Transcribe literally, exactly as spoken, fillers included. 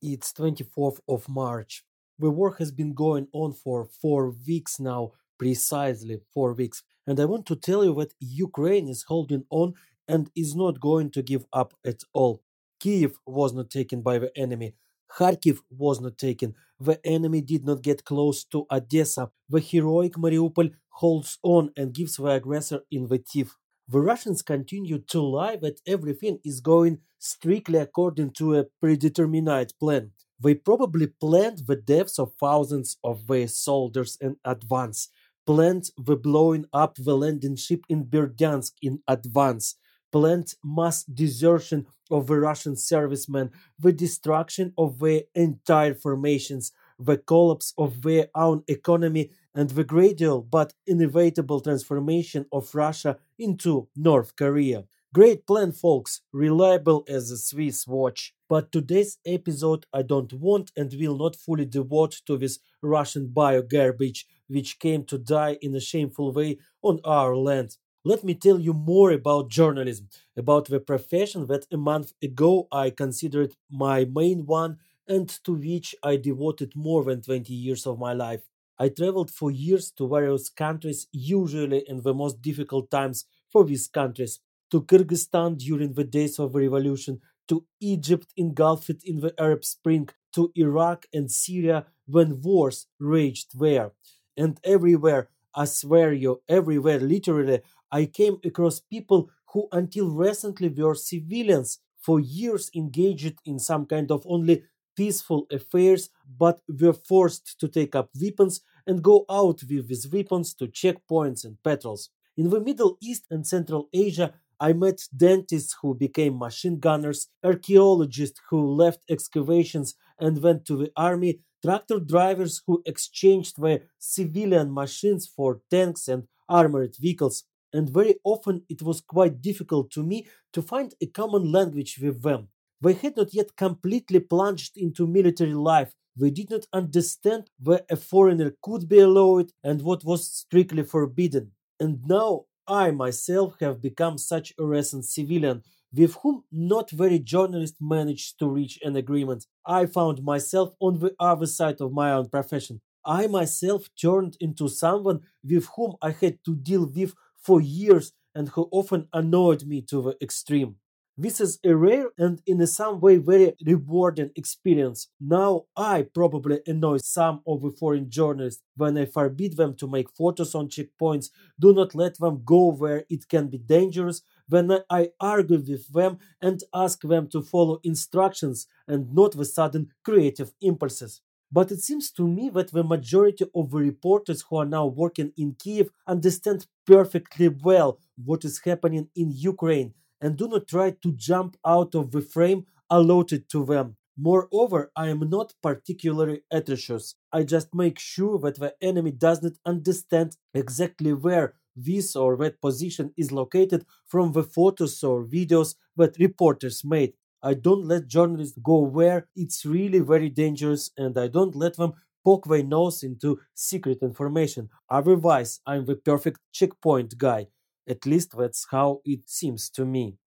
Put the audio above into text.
It's twenty-fourth of March. The war has been going on for four weeks now, precisely four weeks. And I want to tell you that Ukraine is holding on and is not going to give up at all. Kiev was not taken by the enemy. Kharkiv was not taken. The enemy did not get close to Odessa. The heroic Mariupol holds on and gives the aggressor in the teeth. The Russians continue to lie that everything is going strictly according to a predetermined plan. They probably planned the deaths of thousands of their soldiers in advance, planned the blowing up the landing ship in Berdyansk in advance, planned mass desertion of the Russian servicemen, the destruction of their entire formations, the collapse of their own economy, and the gradual but inevitable transformation of Russia into North Korea. Great plan, folks, reliable as a Swiss watch. But today's episode I don't want and will not fully devote to this Russian bio garbage which came to die in a shameful way on our land. Let me tell you more about journalism, about the profession that a month ago I considered my main one and to which I devoted more than twenty years of my life. I traveled for years to various countries, usually in the most difficult times for these countries. To Kyrgyzstan during the days of the revolution, to Egypt engulfed in the Arab Spring, to Iraq and Syria when wars raged there. And everywhere, I swear you, everywhere, literally, I came across people who until recently were civilians, for years engaged in some kind of only peaceful affairs, but were forced to take up weapons and go out with these weapons to checkpoints and patrols. In the Middle East and Central Asia, I met dentists who became machine gunners, archaeologists who left excavations and went to the army, tractor drivers who exchanged their civilian machines for tanks and armored vehicles. And very often it was quite difficult to me to find a common language with them. They had not yet completely plunged into military life. They did not understand where a foreigner could be allowed and what was strictly forbidden. And now I myself have become such a recent civilian with whom not very journalist managed to reach an agreement. I found myself on the other side of my own profession. I myself turned into someone with whom I had to deal with for years and who often annoyed me to the extreme. This is a rare and in a some way very rewarding experience. Now I probably annoy some of the foreign journalists when I forbid them to make photos on checkpoints, do not let them go where it can be dangerous, when I argue with them and ask them to follow instructions and not the sudden creative impulses. But it seems to me that the majority of the reporters who are now working in Kiev understand perfectly well what is happening in Ukraine and do not try to jump out of the frame allotted to them. Moreover, I am not particularly atrocious. I just make sure that the enemy does not understand exactly where this or that position is located from the photos or videos that reporters made. I don't let journalists go where it's really very dangerous and I don't let them poke their nose into secret information. Otherwise, I'm the perfect checkpoint guy. At least that's how it seems to me.